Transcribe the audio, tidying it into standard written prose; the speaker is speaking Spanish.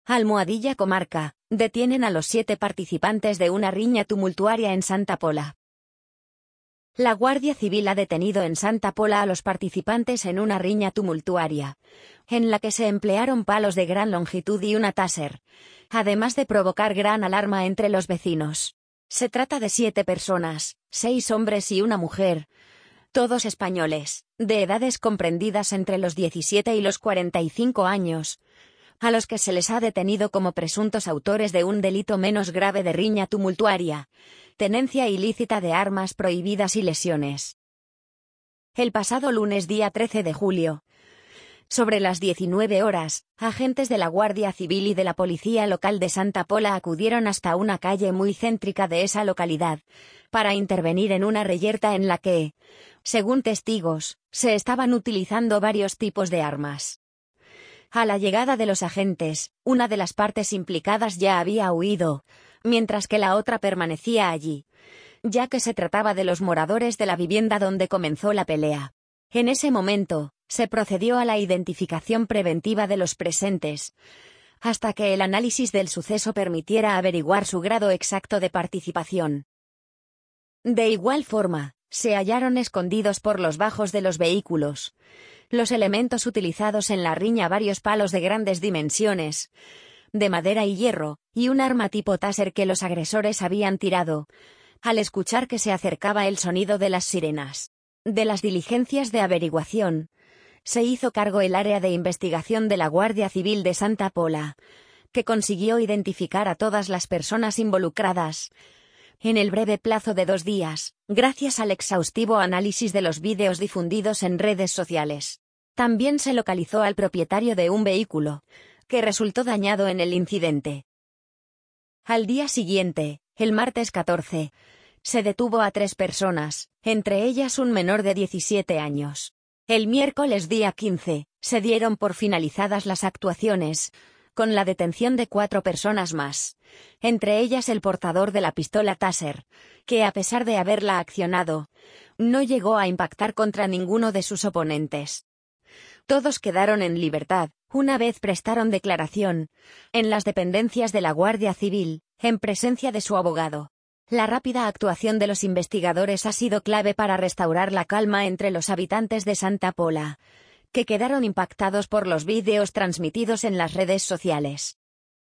Almohadilla Comarca, detienen a los 7 participantes de una riña tumultuaria en Santa Pola. La Guardia Civil ha detenido en Santa Pola a los participantes en una riña tumultuaria, en la que se emplearon palos de gran longitud y una taser, además de provocar gran alarma entre los vecinos. Se trata de 7 personas, 6 hombres y una mujer, todos españoles, de edades comprendidas entre los 17 y los 45 años, a los que se les ha detenido como presuntos autores de un delito menos grave de riña tumultuaria, tenencia ilícita de armas prohibidas y lesiones. El pasado lunes día 13 de julio, sobre las 19 horas, agentes de la Guardia Civil y de la Policía Local de Santa Pola acudieron hasta una calle muy céntrica de esa localidad, para intervenir en una reyerta en la que, según testigos, se estaban utilizando varios tipos de armas. A la llegada de los agentes, una de las partes implicadas ya había huido, mientras que la otra permanecía allí, ya que se trataba de los moradores de la vivienda donde comenzó la pelea. En ese momento, se procedió a la identificación preventiva de los presentes, hasta que el análisis del suceso permitiera averiguar su grado exacto de participación. De igual forma, se hallaron escondidos por los bajos de los vehículos los elementos utilizados en la riña, varios palos de grandes dimensiones, de madera y hierro, y un arma tipo taser que los agresores habían tirado, al escuchar que se acercaba el sonido de las sirenas. De las diligencias de averiguación, se hizo cargo el área de investigación de la Guardia Civil de Santa Pola, que consiguió identificar a todas las personas involucradas en el breve plazo de 2 días, gracias al exhaustivo análisis de los vídeos difundidos en redes sociales. También se localizó al propietario de un vehículo, que resultó dañado en el incidente. Al día siguiente, el martes 14, se detuvo a 3 personas, entre ellas un menor de 17 años. El miércoles día 15, se dieron por finalizadas las actuaciones, con la detención de 4 personas más, entre ellas el portador de la pistola taser, que a pesar de haberla accionado, no llegó a impactar contra ninguno de sus oponentes. Todos quedaron en libertad, una vez prestaron declaración, en las dependencias de la Guardia Civil, en presencia de su abogado. La rápida actuación de los investigadores ha sido clave para restaurar la calma entre los habitantes de Santa Pola, que quedaron impactados por los vídeos transmitidos en las redes sociales.